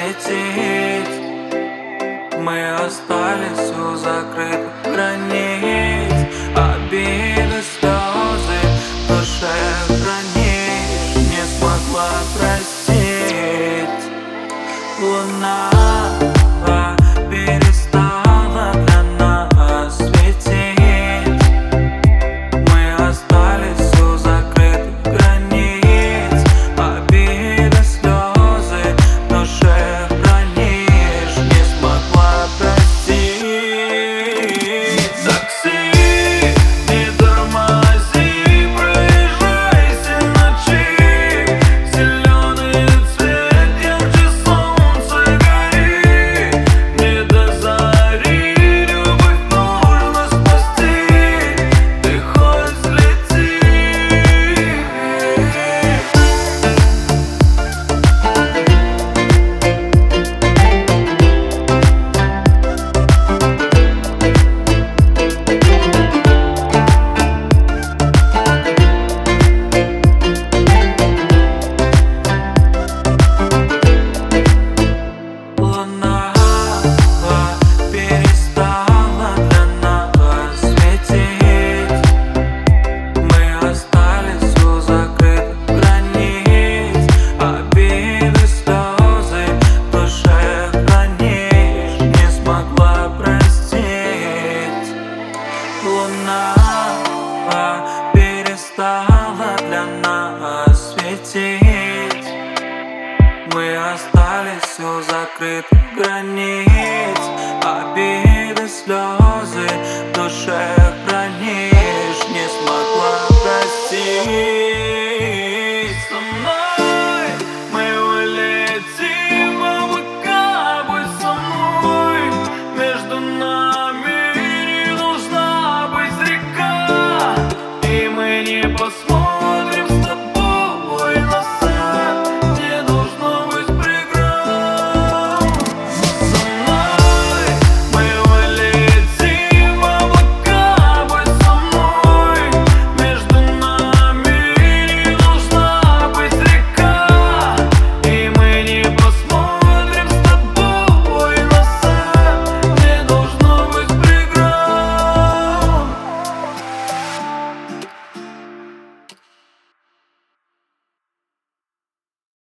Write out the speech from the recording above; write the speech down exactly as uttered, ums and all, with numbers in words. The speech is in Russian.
светить. Мы остались у закрытых границ, обиды, слезы в душе хранишь. Не смогла простить. Луна перестала для нас светить. Мы остались у закрытых границ, обиды, слезы в душе хранишь. Не смогла простить. Такси, не тормози, проезжайся ночи. Зеленый цвет, ярче солнце гори. Не до зари, любовь нужно спасти. Ты хоть взлети. Луна перестала для нас светить. Мы остались у закрытых границ, обиды, слезы в душе хранишь. Не смогла простить. Луна перестала для нас светить. Мы остались у закрытых границ, обиды.